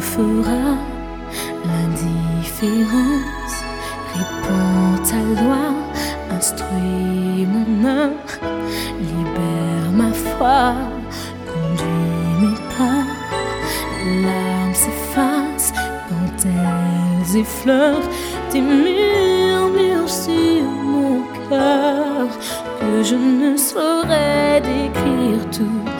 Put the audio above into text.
fera la différence. Réponds ta loi, instruis mon âme, libère ma foi, conduis mes pas. Larmes s'effacent, dentelles effleurent tes murmures sur mon cœur, que je ne saurais décrire tout.